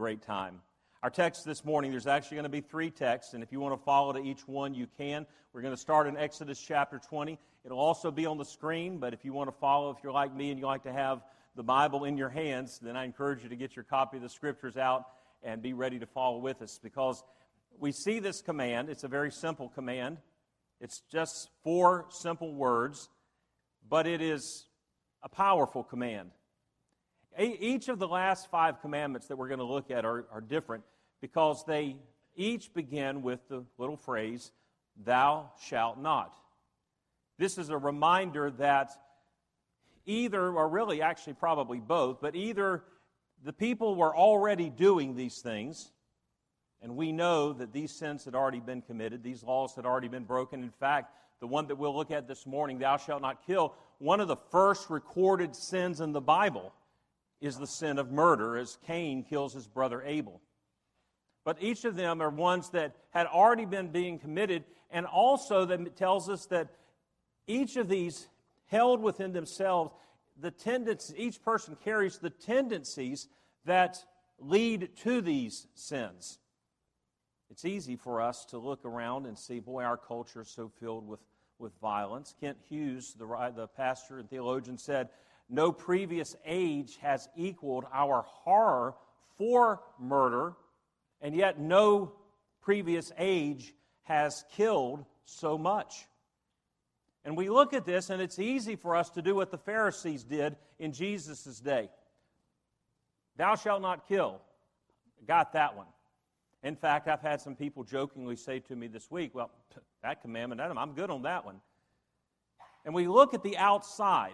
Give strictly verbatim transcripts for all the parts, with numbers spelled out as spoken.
great time. Our text this morning, there's actually going to be three texts, and if you want to follow to each one, you can. We're going to start in Exodus chapter twenty. It'll also be on the screen, but if you want to follow, if you're like me and you like to have the Bible in your hands, then I encourage you to get your copy of the Scriptures out and be ready to follow with us, because we see this command. It's a very simple command. It's just four simple words, but it is a powerful command. Each of the last five commandments that we're going to look at are, are different because they each begin with the little phrase, "Thou shalt not." This is a reminder that either, or really actually probably both, but either the people were already doing these things, and we know that these sins had already been committed, these laws had already been broken. In fact, the one that we'll look at this morning, "Thou shalt not kill," one of the first recorded sins in the Bible is the sin of murder, as Cain kills his brother Abel. But each of them are ones that had already been being committed, and also that tells us that each of these held within themselves the tendencies, each person carries the tendencies that lead to these sins. It's easy for us to look around and see, boy, our culture is so filled with, with violence. Kent Hughes, the, the pastor and theologian, said, "No previous age has equaled our horror for murder, and yet no previous age has killed so much." And we look at this, and it's easy for us to do what the Pharisees did in Jesus' day. "Thou shalt not kill." Got that one. In fact, I've had some people jokingly say to me this week, "Well, that commandment, I'm good on that one." And we look at the outside.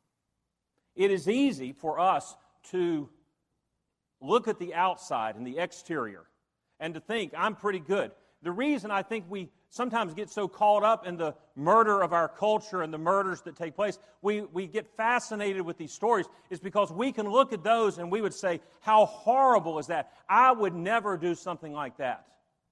It is easy for us to look at the outside and the exterior and to think, I'm pretty good. The reason I think we sometimes get so caught up in the murder of our culture and the murders that take place, we, we get fascinated with these stories, is because we can look at those and we would say, how horrible is that? I would never do something like that.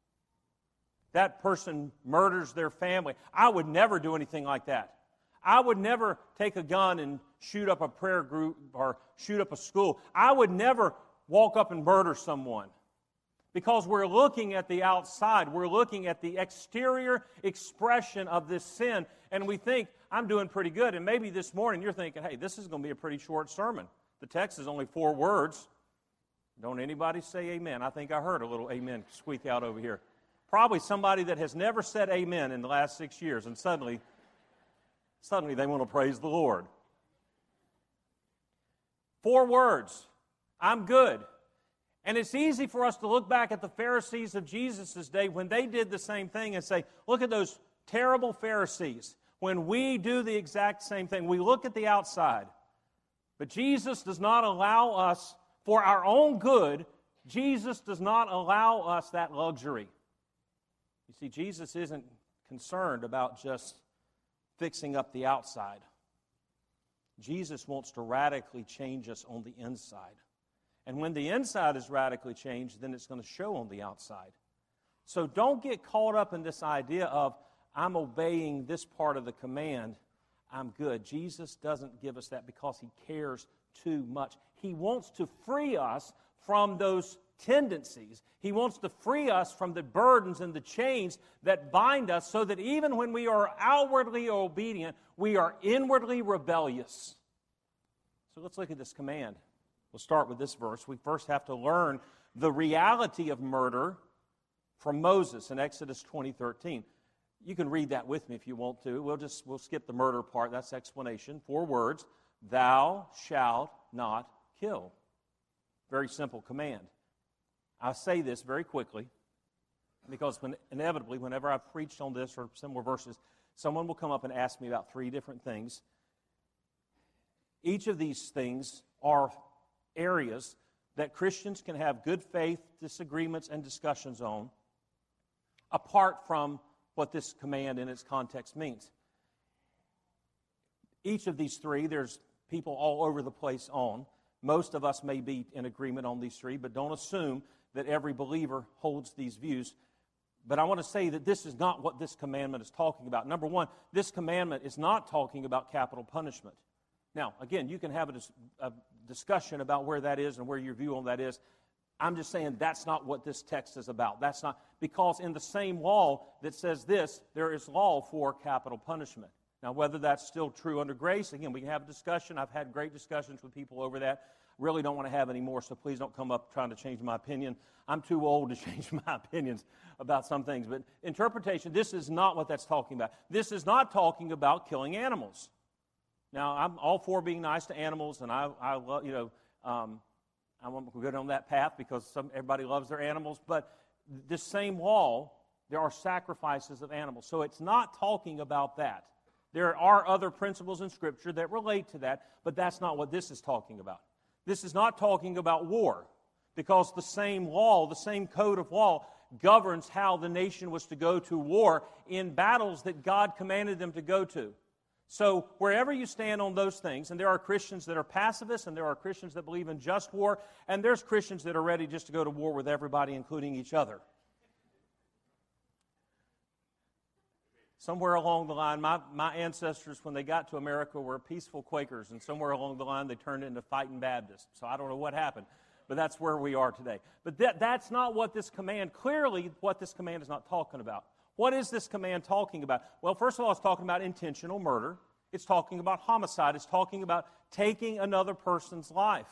That person murders their family. I would never do anything like that. I would never take a gun and shoot up a prayer group or shoot up a school. I would never walk up and murder someone. Because we're looking at the outside. We're looking at the exterior expression of this sin. And we think, I'm doing pretty good. And maybe this morning you're thinking, hey, this is going to be a pretty short sermon. The text is only four words. Don't anybody say amen. I think I heard a little amen squeak out over here. Probably somebody that has never said amen in the last six years. And suddenly... Suddenly they want to praise the Lord. Four words. I'm good. And it's easy for us to look back at the Pharisees of Jesus' day when they did the same thing and say, look at those terrible Pharisees. When we do the exact same thing, we look at the outside. But Jesus does not allow us, for our own good, Jesus does not allow us that luxury. You see, Jesus isn't concerned about just fixing up the outside. Jesus wants to radically change us on the inside. And when the inside is radically changed, then it's going to show on the outside. So don't get caught up in this idea of, I'm obeying this part of the command, I'm good. Jesus doesn't give us that because He cares too much. He wants to free us from those tendencies. He wants to free us from the burdens and the chains that bind us so that even when we are outwardly obedient, we are inwardly rebellious. So let's look at this command. We'll start with this verse. We first have to learn the reality of murder from Moses in Exodus twenty thirteen. You can read that with me if you want to. We'll just we'll skip the murder part. That's explanation. Four words. Thou shalt not kill. Very simple command. I say this very quickly because when, inevitably, whenever I've preached on this or similar verses, someone will come up and ask me about three different things. Each of these things are areas that Christians can have good faith disagreements and discussions on, apart from what this command in its context means. Each of these three, there's people all over the place on. Most of us may be in agreement on these three, but don't assume that every believer holds these views. But I want to say that this is not what this commandment is talking about. Number one, this commandment is not talking about capital punishment. Now, again, you can have a, dis- a discussion about where that is and where your view on that is. I'm just saying that's not what this text is about. That's not, because in the same law that says this, there is law for capital punishment. Now, whether that's still true under grace, again, we can have a discussion. I've had great discussions with people over that. Really don't want to have any more, so please don't come up trying to change my opinion. I'm too old to change my opinions about some things. But interpretation, this is not what that's talking about. This is not talking about killing animals. Now, I'm all for being nice to animals, and I, I love, you know, um, I won't go on that path because some, everybody loves their animals. But this same law, there are sacrifices of animals. So it's not talking about that. There are other principles in Scripture that relate to that, but that's not what this is talking about. This is not talking about war, because the same law, the same code of law, governs how the nation was to go to war in battles that God commanded them to go to. So wherever you stand on those things, and there are Christians that are pacifists, and there are Christians that believe in just war, and there's Christians that are ready just to go to war with everybody, including each other. Somewhere along the line, my, my ancestors, when they got to America, were peaceful Quakers, and somewhere along the line they turned into fighting Baptists. So I don't know what happened, but that's where we are today. But that, that's not what this command, clearly what this command is not talking about. What is this command talking about? Well, first of all, it's talking about intentional murder. It's talking about homicide. It's talking about taking another person's life.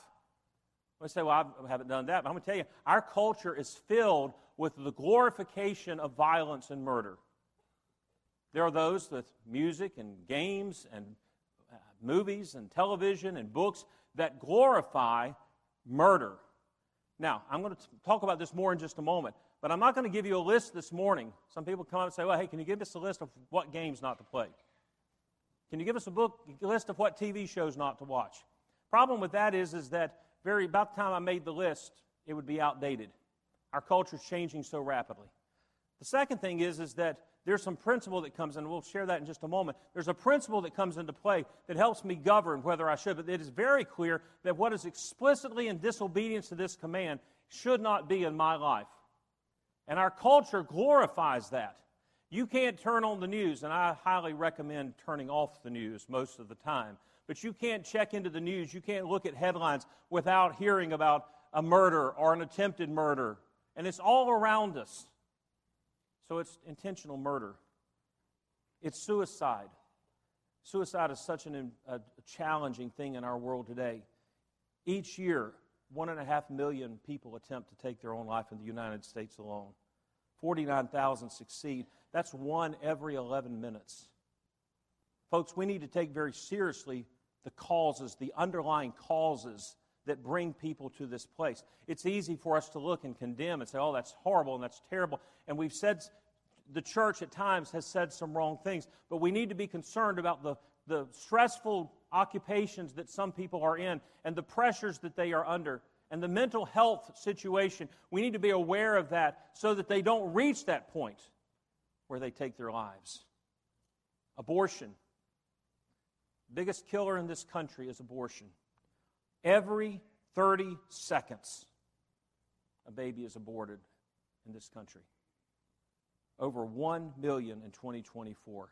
I say, well, I haven't done that. But I'm going to tell you, our culture is filled with the glorification of violence and murder. There are those with music and games and uh, movies and television and books that glorify murder. Now, I'm going to talk about this more in just a moment, but I'm not going to give you a list this morning. Some people come up and say, well, hey, can you give us a list of what games not to play? Can you give us a book, a list of what T V shows not to watch? Problem with that is, is that very about the time I made the list, it would be outdated. Our culture is changing so rapidly. The second thing is, is that there's some principle that comes in. We'll share that in just a moment. There's a principle that comes into play that helps me govern whether I should. But it is very clear that what is explicitly in disobedience to this command should not be in my life. And our culture glorifies that. You can't turn on the news, and I highly recommend turning off the news most of the time. But you can't check into the news. You can't look at headlines without hearing about a murder or an attempted murder. And it's all around us. So it's intentional murder. It's suicide. Suicide is such an, a, a challenging thing in our world today. Each year, one and a half million people attempt to take their own life in the United States alone. forty-nine thousand succeed. That's one every eleven minutes. Folks, we need to take very seriously the causes, the underlying causes that bring people to this place. It's easy for us to look and condemn and say, oh, that's horrible and that's terrible. And we've said, the church at times has said some wrong things, but we need to be concerned about the, the stressful occupations that some people are in and the pressures that they are under and the mental health situation. We need to be aware of that so that they don't reach that point where they take their lives. Abortion. Biggest killer in this country is abortion. Every thirty seconds, a baby is aborted in this country. Over one million in twenty twenty-four.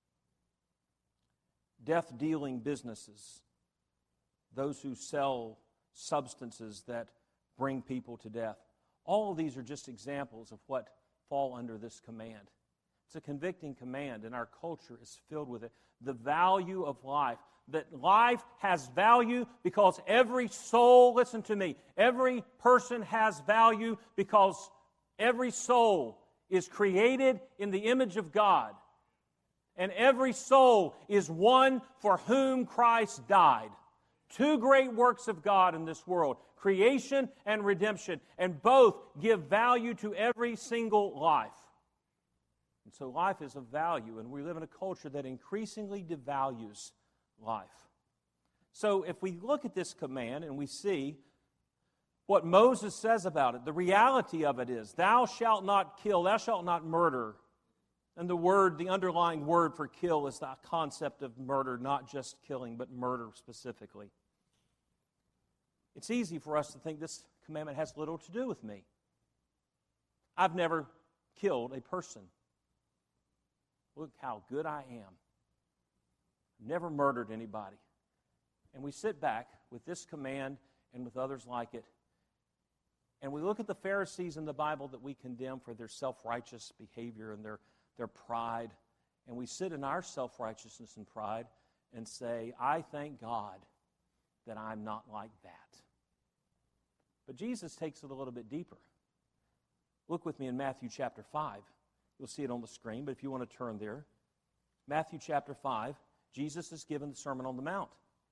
Death-dealing businesses, those who sell substances that bring people to death. All of these are just examples of what fall under this command. It's a convicting command, and our culture is filled with it. The value of life. That life has value because every soul, listen to me, every person has value because every soul is created in the image of God. And every soul is one for whom Christ died. Two great works of God in this world, creation and redemption, and both give value to every single life. And so life is of value, and we live in a culture that increasingly devalues life. So if we look at this command and we see what Moses says about it, the reality of it is, thou shalt not kill, thou shalt not murder. And the word, the underlying word for kill is the concept of murder, not just killing, but murder specifically. It's easy for us to think this commandment has little to do with me. I've never killed a person. Look how good I am. Never murdered anybody. And we sit back with this command and with others like it, And we look at the Pharisees in the Bible that we condemn for their self-righteous behavior and their, their pride. And we sit in our self-righteousness and pride and say, I thank God that I'm not like that. But Jesus takes it a little bit deeper. Look with me in Matthew chapter five. You'll see it on the screen, but if you want to turn there. Matthew chapter five, Jesus is given the Sermon on the Mount.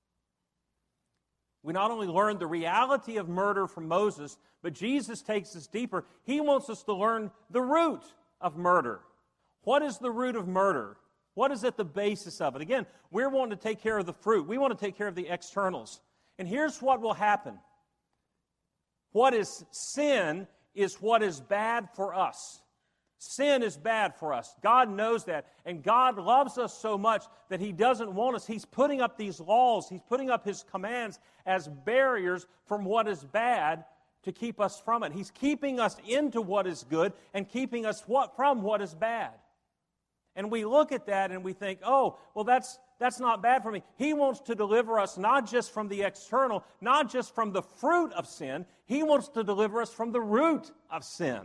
We not only learn the reality of murder from Moses, but Jesus takes us deeper. He wants us to learn the root of murder. What is the root of murder? What is at the basis of it? Again, we're wanting to take care of the fruit. We want to take care of the externals. And here's what will happen. What is sin is what is bad for us. Sin is bad for us. God knows that. And God loves us so much that He doesn't want us. He's putting up these laws. He's putting up His commands as barriers from what is bad to keep us from it. He's keeping us into what is good and keeping us what, from what is bad. And we look at that and we think, oh, well, that's, that's not bad for me. He wants to deliver us not just from the external, not just from the fruit of sin. He wants to deliver us from the root of sin.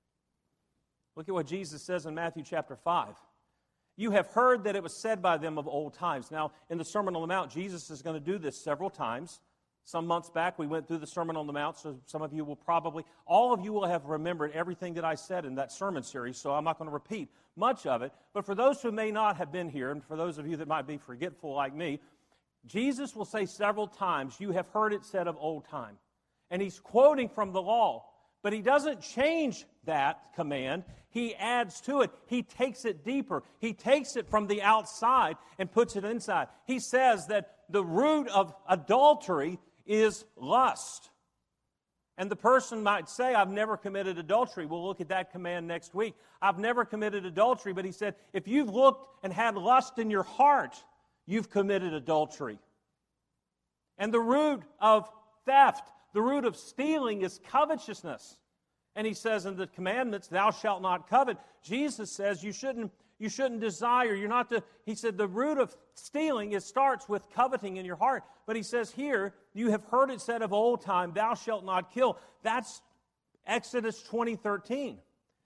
Look at what Jesus says in Matthew chapter five. You have heard that it was said by them of old times. Now, in the Sermon on the Mount, Jesus is going to do this several times. Some months back, we went through the Sermon on the Mount, so some of you will probably, all of you will have remembered everything that I said in that sermon series, so I'm not going to repeat much of it. But for those who may not have been here, and for those of you that might be forgetful like me, Jesus will say several times, you have heard it said of old time. And He's quoting from the law. But He doesn't change that command. He adds to it. He takes it deeper. He takes it from the outside and puts it inside. He says that the root of adultery is lust. And the person might say, I've never committed adultery. We'll look at that command next week. I've never committed adultery, but He said, if you've looked and had lust in your heart, you've committed adultery. And the root of theft, the root of stealing is covetousness. And He says in the commandments, thou shalt not covet. Jesus says you shouldn't, you shouldn't desire. You're not to, He said the root of stealing, it starts with coveting in your heart. But He says here, you have heard it said of old time, thou shalt not kill. That's Exodus twenty thirteen.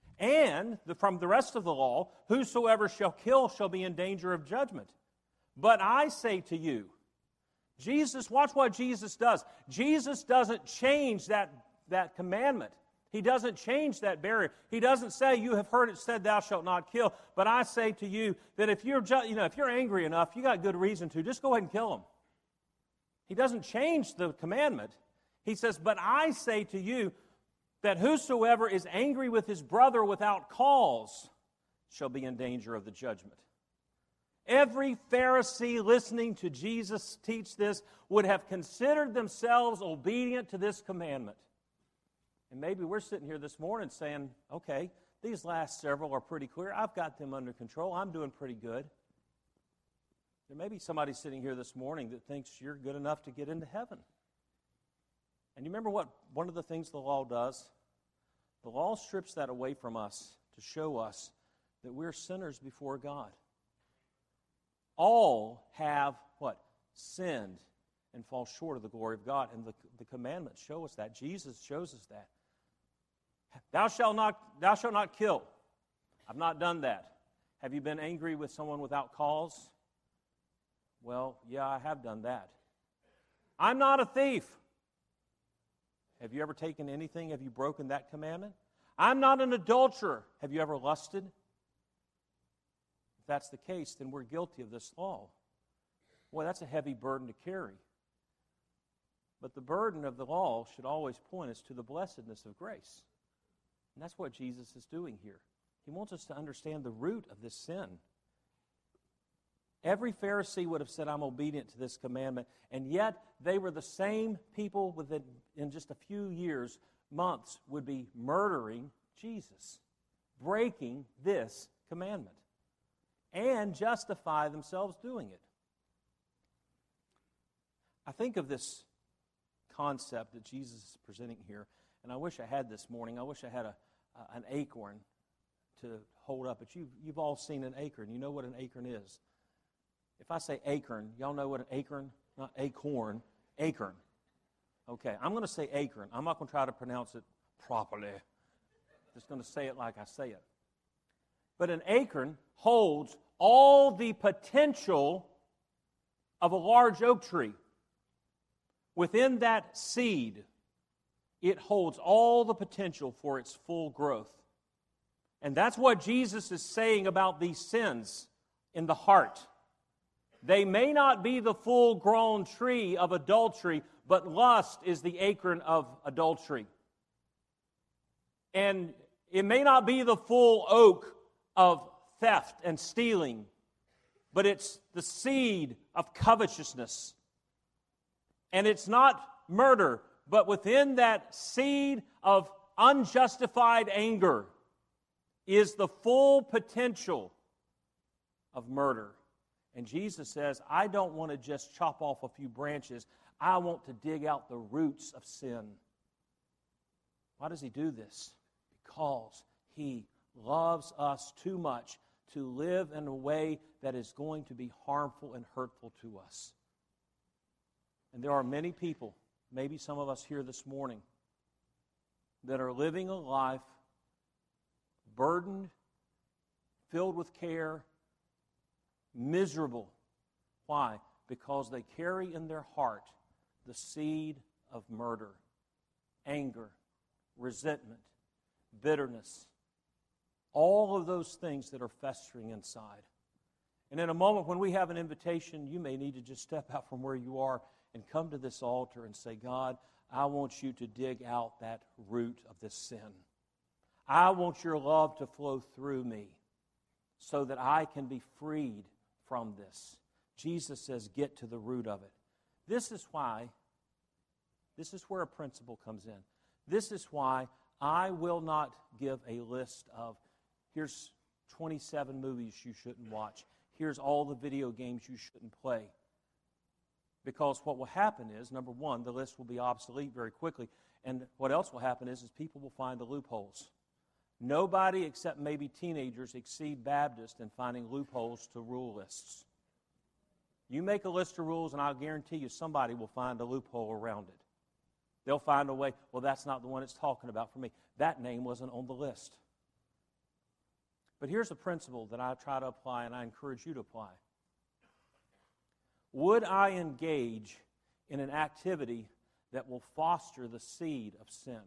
And the, from the rest of the law, whosoever shall kill shall be in danger of judgment. But I say to you, Jesus, watch what Jesus does. Jesus doesn't change that, that commandment. He doesn't change that barrier. He doesn't say, you have heard it said, thou shalt not kill. But I say to you that if you're, ju- you know, if you're angry enough, you got good reason to, just go ahead and kill him. He doesn't change the commandment. He says, but I say to you that whosoever is angry with his brother without cause shall be in danger of the judgment. Every Pharisee listening to Jesus teach this would have considered themselves obedient to this commandment. And maybe we're sitting here this morning saying, okay, these last several are pretty clear. I've got them under control. I'm doing pretty good. There may be somebody sitting here this morning that thinks you're good enough to get into heaven. And you remember what one of the things the law does? The law strips that away from us to show us that we're sinners before God. All have, what? Sinned and fall short of the glory of God. And the, the commandments show us that. Jesus shows us that. Thou shalt not, thou shalt not kill. I've not done that. Have you been angry with someone without cause? Well, yeah, I have done that. I'm not a thief. Have you ever taken anything? Have you broken that commandment? I'm not an adulterer. Have you ever lusted? If that's the case, then we're guilty of this law. Boy, that's a heavy burden to carry. But the burden of the law should always point us to the blessedness of grace. And that's what Jesus is doing here. He wants us to understand the root of this sin. Every Pharisee would have said, I'm obedient to this commandment. And yet, they were the same people within in just a few years, months, would be murdering Jesus, breaking this commandment, and justify themselves doing it. I think of this concept that Jesus is presenting here, and I wish I had this morning. I wish I had a, uh, an acorn to hold up. But you've, you've all seen an acorn. You know what an acorn is. If I say acorn, y'all know what an acorn, not acorn, acorn. Okay, I'm going to say acorn. I'm not going to try to pronounce it properly. Just going to say it like I say it. But an acorn holds all the potential of a large oak tree. Within that seed, it holds all the potential for its full growth. And that's what Jesus is saying about these sins in the heart. They may not be the full-grown tree of adultery, but lust is the acorn of adultery. And it may not be the full oak of theft and stealing, but it's the seed of covetousness. And it's not murder, but within that seed of unjustified anger is the full potential of murder. And Jesus says, I don't want to just chop off a few branches. I want to dig out the roots of sin. Why does He do this? Because He loves us too much to live in a way that is going to be harmful and hurtful to us. And there are many people, maybe some of us here this morning, that are living a life burdened, filled with care, miserable. Why? Because they carry in their heart the seed of murder, anger, resentment, bitterness, all of those things that are festering inside. And in a moment when we have an invitation, you may need to just step out from where you are and come to this altar and say, God, I want you to dig out that root of this sin. I want your love to flow through me so that I can be freed from this. Jesus says, get to the root of it. This is why, this is where a principle comes in. This is why I will not give a list of, here's twenty-seven movies you shouldn't watch. Here's all the video games you shouldn't play. Because what will happen is, number one, the list will be obsolete very quickly. And what else will happen is, is people will find the loopholes. Nobody except maybe teenagers exceed Baptists in finding loopholes to rule lists. You make a list of rules, and I'll guarantee you somebody will find a loophole around it. They'll find a way, well, that's not the one it's talking about for me. That name wasn't on the list. But here's a principle that I try to apply, and I encourage you to apply. Would I engage in an activity that will foster the seed of sin?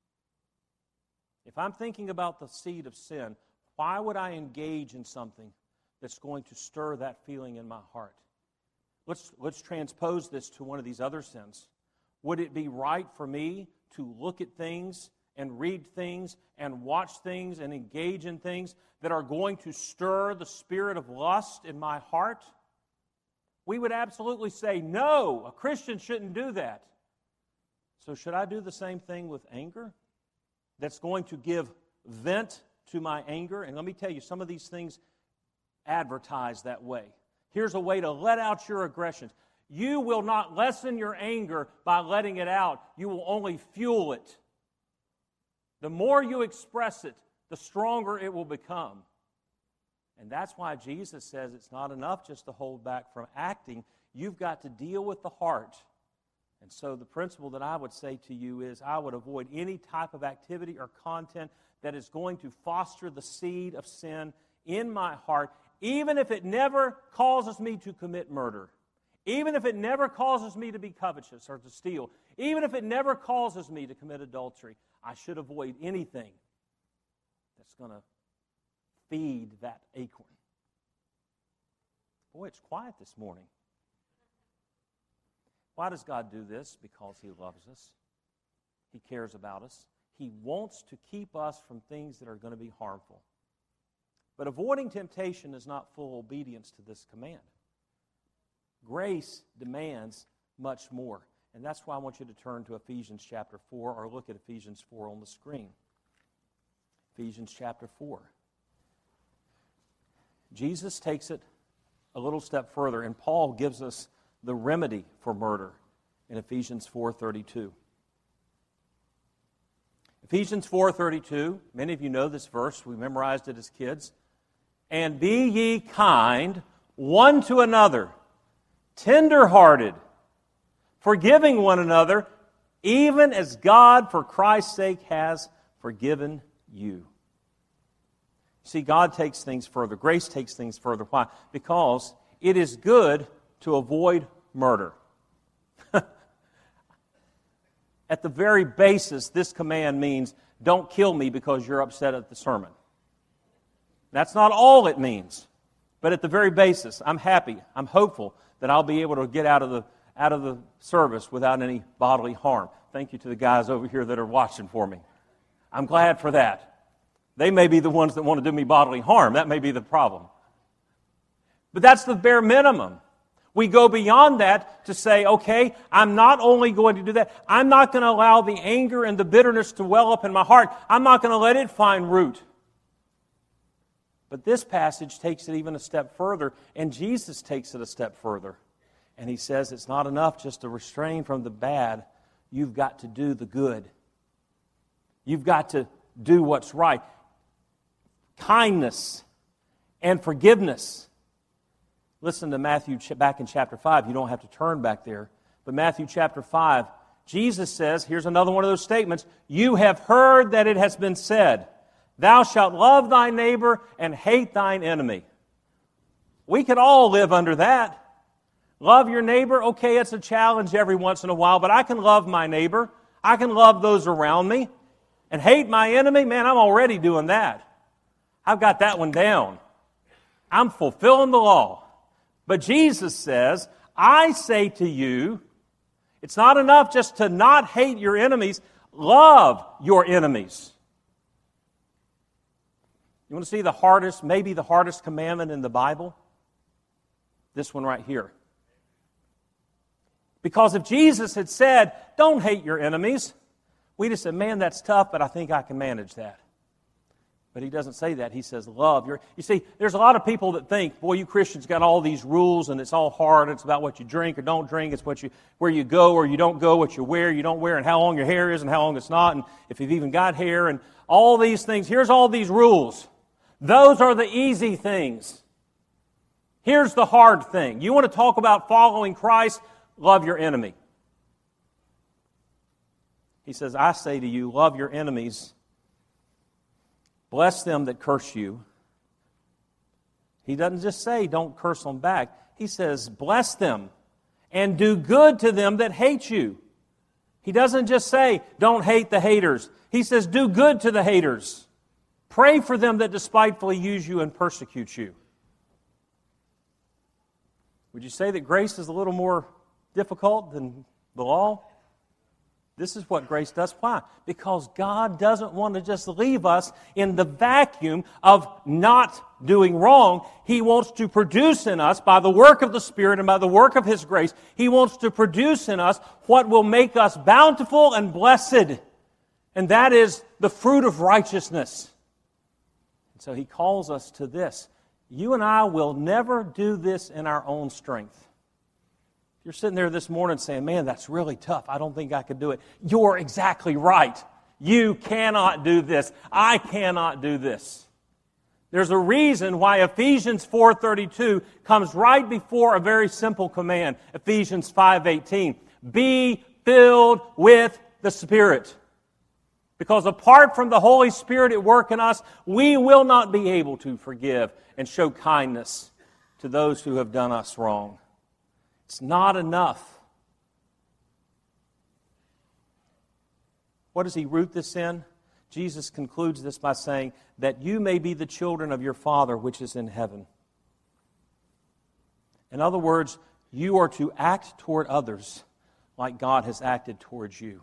If I'm thinking about the seed of sin, why would I engage in something that's going to stir that feeling in my heart? Let's, let's transpose this to one of these other sins. Would it be right for me to look at things and read things and watch things and engage in things that are going to stir the spirit of lust in my heart? We would absolutely say, no, a Christian shouldn't do that. So should I do the same thing with anger? That's going to give vent to my anger? And let me tell you, some of these things advertise that way. Here's a way to let out your aggressions. You will not lessen your anger by letting it out. You will only fuel it. The more you express it, the stronger it will become. And that's why Jesus says it's not enough just to hold back from acting. You've got to deal with the heart. And so the principle that I would say to you is I would avoid any type of activity or content that is going to foster the seed of sin in my heart, even if it never causes me to commit murder, even if it never causes me to be covetous or to steal, even if it never causes me to commit adultery. I should avoid anything that's going to feed that acorn. Boy, it's quiet this morning. Why does God do this? Because He loves us. He cares about us. He wants to keep us from things that are going to be harmful. But avoiding temptation is not full obedience to this command. Grace demands much more. And that's why I want you to turn to Ephesians chapter four or look at Ephesians four on the screen. Ephesians chapter four. Jesus takes it a little step further, and Paul gives us the remedy for murder in Ephesians four thirty-two. Ephesians four thirty-two, many of you know this verse, we memorized it as kids. And be ye kind one to another, tender-hearted, forgiving one another, even as God for Christ's sake has forgiven you. See, God takes things further. Grace takes things further. Why? Because it is good to avoid murder. At the very basis, this command means, don't kill me because you're upset at the sermon. That's not all it means. But at the very basis, I'm happy, I'm hopeful that I'll be able to get out of the out of the service without any bodily harm. Thank you to the guys over here that are watching for me. I'm glad for that. They may be the ones that want to do me bodily harm. That may be the problem. But that's the bare minimum. We go beyond that to say, okay, I'm not only going to do that, I'm not going to allow the anger and the bitterness to well up in my heart. I'm not going to let it find root. But this passage takes it even a step further, and Jesus takes it a step further. And he says it's not enough just to restrain from the bad. You've got to do the good. You've got to do what's right. Kindness and forgiveness. Listen to Matthew back in chapter five. You don't have to turn back there. But Matthew chapter five, Jesus says, here's another one of those statements, you have heard that it has been said, thou shalt love thy neighbor and hate thine enemy. We could all live under that. Love your neighbor, okay, it's a challenge every once in a while, but I can love my neighbor. I can love those around me. And hate my enemy, man, I'm already doing that. I've got that one down. I'm fulfilling the law. But Jesus says, I say to you, it's not enough just to not hate your enemies, love your enemies. You want to see the hardest, maybe the hardest commandment in the Bible? This one right here. Because if Jesus had said, don't hate your enemies, we'd have said, man, that's tough, but I think I can manage that. But he doesn't say that. He says, love your... You see, there's a lot of people that think, boy, you Christians got all these rules and it's all hard. It's about what you drink or don't drink. It's what you where you go or you don't go, what you wear, you don't wear, and how long your hair is and how long it's not, and if you've even got hair, and all these things. Here's all these rules. Those are the easy things. Here's the hard thing. You want to talk about following Christ? Love your enemy. He says, I say to you, love your enemies. Bless them that curse you. He doesn't just say, don't curse them back. He says, bless them and do good to them that hate you. He doesn't just say, don't hate the haters. He says, do good to the haters. Pray for them that despitefully use you and persecute you. Would you say that grace is a little more difficult than the law? This is what grace does. Why? Because God doesn't want to just leave us in the vacuum of not doing wrong. He wants to produce in us, by the work of the Spirit and by the work of His grace, He wants to produce in us what will make us bountiful and blessed. And that is the fruit of righteousness. And so He calls us to this. You and I will never do this in our own strength. You're sitting there this morning saying, man, that's really tough. I don't think I could do it. You're exactly right. You cannot do this. I cannot do this. There's a reason why Ephesians four thirty-two comes right before a very simple command, Ephesians five eighteen. Be filled with the Spirit. Because apart from the Holy Spirit at work in us, we will not be able to forgive and show kindness to those who have done us wrong. It's not enough. What does he root this in? Jesus concludes this by saying, that you may be the children of your Father which is in heaven. In other words, you are to act toward others like God has acted towards you.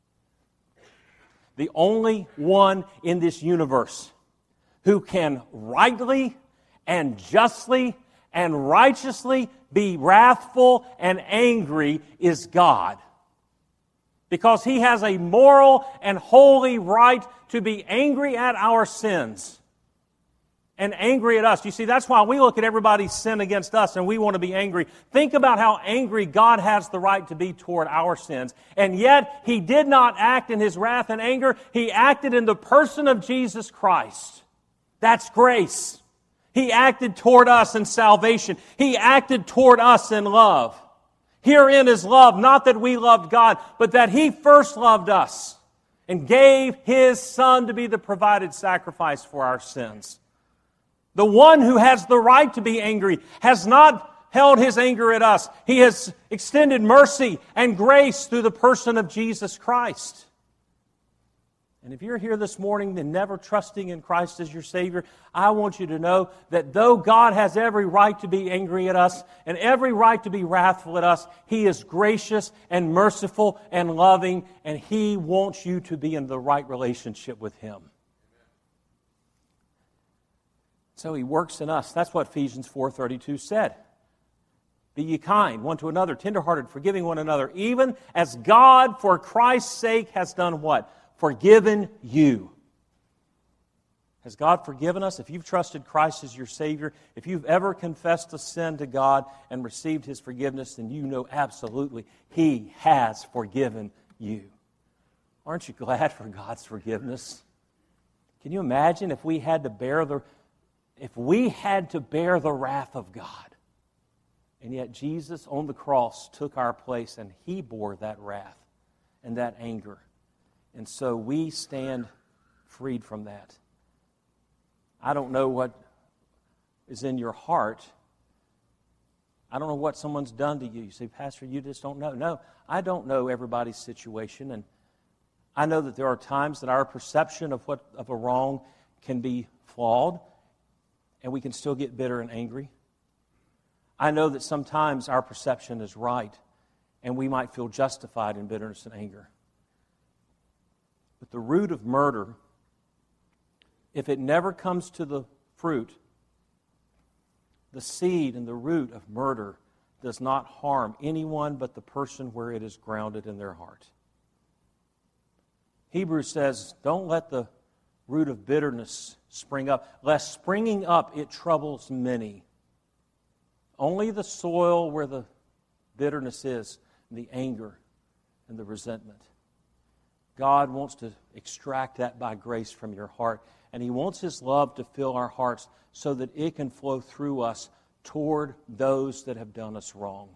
The only one in this universe who can rightly and justly and righteously be wrathful and angry is God. Because He has a moral and holy right to be angry at our sins and angry at us. You see, that's why we look at everybody's sin against us and we want to be angry. Think about how angry God has the right to be toward our sins. And yet, He did not act in His wrath and anger. He acted in the person of Jesus Christ. That's grace. He acted toward us in salvation. He acted toward us in love. Herein is love, not that we loved God, but that He first loved us and gave His Son to be the provided sacrifice for our sins. The one who has the right to be angry has not held His anger at us. He has extended mercy and grace through the person of Jesus Christ. And if you're here this morning and never trusting in Christ as your Savior, I want you to know that though God has every right to be angry at us and every right to be wrathful at us, He is gracious and merciful and loving, and He wants you to be in the right relationship with Him. So He works in us. That's what Ephesians four thirty-two said. Be ye kind one to another, tenderhearted, forgiving one another, even as God for Christ's sake has done what? Forgiven you. Has God forgiven us? If you've trusted Christ as your Savior, if you've ever confessed a sin to God and received His forgiveness, then you know absolutely He has forgiven you. Aren't you glad for God's forgiveness? Can you imagine if we had to bear the if we had to bear the wrath of God? And yet Jesus on the cross took our place and He bore that wrath and that anger. And so we stand freed from that. I don't know what is in your heart. I don't know what someone's done to you. You say, Pastor, you just don't know. No, I don't know everybody's situation. And I know that there are times that our perception of what of a wrong can be flawed, and we can still get bitter and angry. I know that sometimes our perception is right, and we might feel justified in bitterness and anger. But the root of murder, if it never comes to the fruit, the seed and the root of murder does not harm anyone but the person where it is grounded in their heart. Hebrews says, don't let the root of bitterness spring up, lest springing up it troubles many. Only the soil where the bitterness is, and the anger and the resentment. God wants to extract that by grace from your heart. And He wants His love to fill our hearts so that it can flow through us toward those that have done us wrong.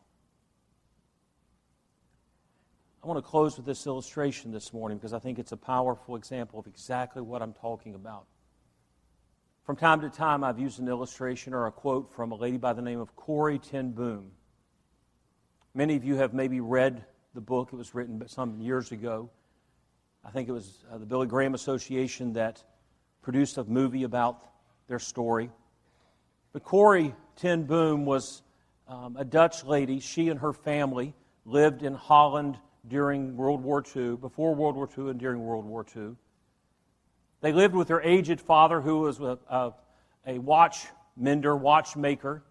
I want to close with this illustration this morning because I think it's a powerful example of exactly what I'm talking about. From time to time, I've used an illustration or a quote from a lady by the name of Corrie ten Boom. Many of you have maybe read the book. It was written some years ago. I think it was uh, the Billy Graham Association that produced a movie about their story. But Corrie ten Boom was um, a Dutch lady. She and her family lived in Holland during World War Two, before World War Two and during World War Two. They lived with their aged father, who was a, a, a watch mender, watchmaker.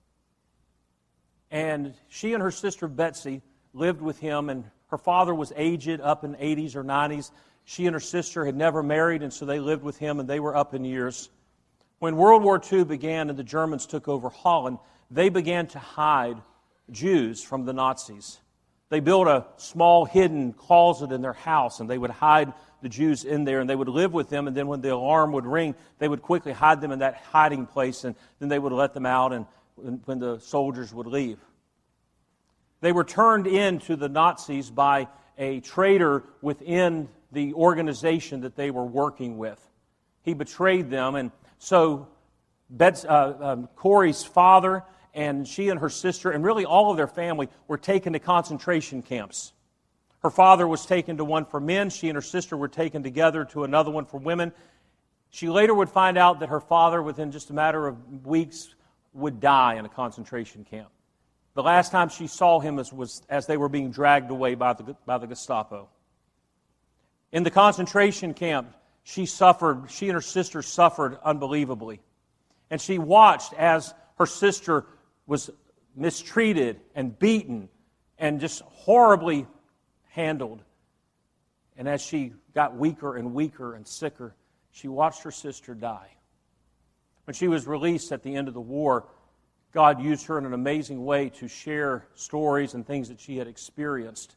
And she and her sister Betsy lived with him, and her father was aged, up in eighties or nineties. She and her sister had never married, and so they lived with him, and they were up in years. When World War Two began and the Germans took over Holland, they began to hide Jews from the Nazis. They built a small hidden closet in their house, and they would hide the Jews in there, and they would live with them, and then when the alarm would ring, they would quickly hide them in that hiding place, and then they would let them out and when the soldiers would leave. They were turned in to the Nazis by a traitor within the organization that they were working with. He betrayed them, and so Bets, uh, um, Corrie's father and she and her sister, and really all of their family, were taken to concentration camps. Her father was taken to one for men. She and her sister were taken together to another one for women. She later would find out that her father, within just a matter of weeks, would die in a concentration camp. The last time she saw him was, was as they were being dragged away by the, by the Gestapo. In the concentration camp, she suffered, she and her sister suffered unbelievably. And she watched as her sister was mistreated and beaten and just horribly handled. And as she got weaker and weaker and sicker, she watched her sister die. When she was released at the end of the war, God used her in an amazing way to share stories and things that she had experienced.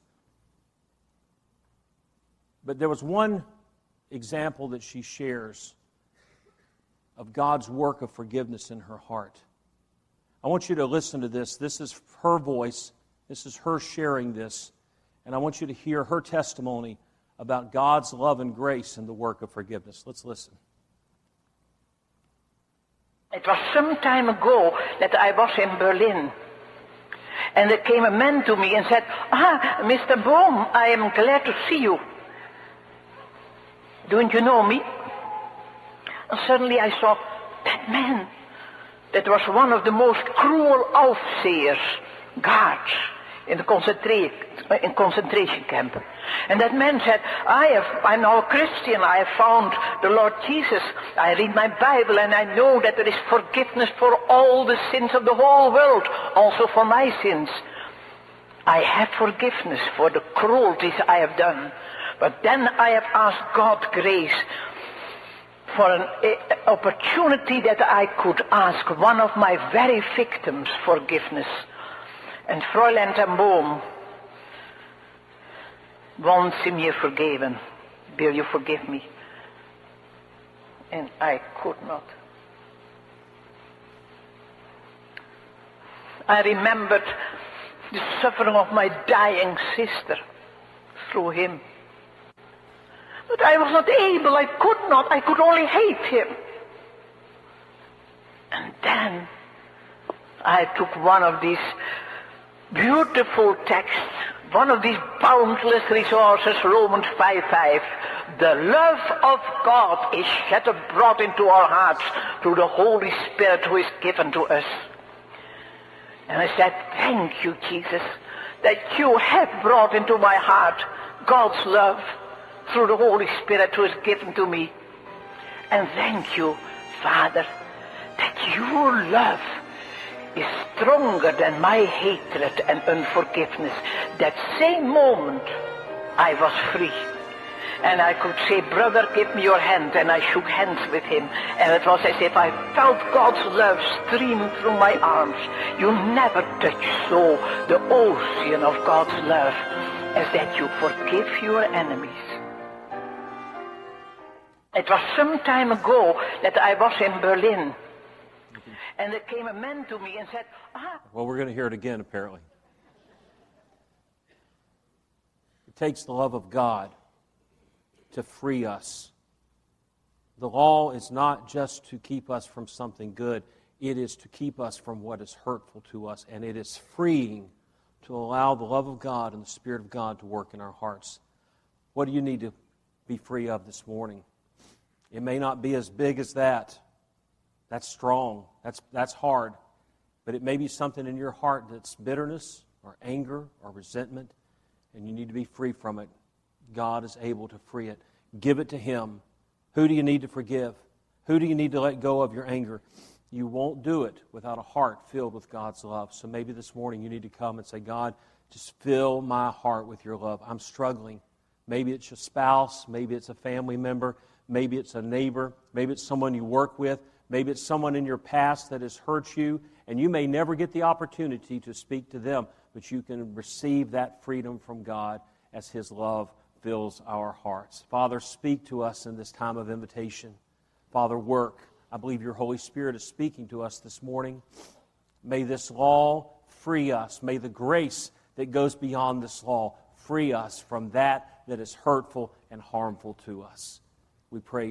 But there was one example that she shares of God's work of forgiveness in her heart. I want you to listen to this. This is her voice. This is her sharing this. And I want you to hear her testimony about God's love and grace in the work of forgiveness. Let's listen. It was some time ago that I was in Berlin. And there came a man to me and said, "Ah, Mister Bohm, I am glad to see you. Don't you know me?" And suddenly I saw that man. That was one of the most cruel overseers, guards, in the concentrate, in concentration camp. And that man said, I have, I'm now a Christian, I have found the Lord Jesus. I read my Bible and I know that there is forgiveness for all the sins of the whole world, also for my sins. I have forgiveness for the cruelties I have done. But then I have asked God grace for an uh, opportunity that I could ask one of my very victims forgiveness. And Fräulein ten Boom, once in me forgiven, will you forgive me? And I could not. I remembered the suffering of my dying sister through him. But I was not able, I could not, I could only hate him. And then I took one of these beautiful texts, one of these boundless resources, Romans five five. The love of God is shed abroad into our hearts through the Holy Spirit who is given to us. And I said, thank you, Jesus, that you have brought into my heart God's love through the Holy Spirit who is given to me. And thank you, Father, that your love is stronger than my hatred and unforgiveness. That same moment, I was free. And I could say, brother, give me your hand. And I shook hands with him. And it was as if I felt God's love stream through my arms. You never touch so the ocean of God's love as that you forgive your enemies. It was some time ago that I was in Berlin. And there came a man to me and said, ah. Well, we're going to hear it again, apparently. It takes the love of God to free us. The law is not just to keep us from something good. It is to keep us from what is hurtful to us. And it is freeing to allow the love of God and the Spirit of God to work in our hearts. What do you need to be free of this morning? It may not be as big as that. That's strong. That's, that's hard. But it may be something in your heart that's bitterness or anger or resentment, and you need to be free from it. God is able to free it. Give it to Him. Who do you need to forgive? Who do you need to let go of your anger? You won't do it without a heart filled with God's love. So maybe this morning you need to come and say, God, just fill my heart with your love. I'm struggling. Maybe it's your spouse. Maybe it's a family member. Maybe it's a neighbor. Maybe it's someone you work with. Maybe it's someone in your past that has hurt you, and you may never get the opportunity to speak to them, but you can receive that freedom from God as His love fills our hearts. Father, speak to us in this time of invitation. Father, work. I believe your Holy Spirit is speaking to us this morning. May this law free us. May the grace that goes beyond this law free us from that that is hurtful and harmful to us. We pray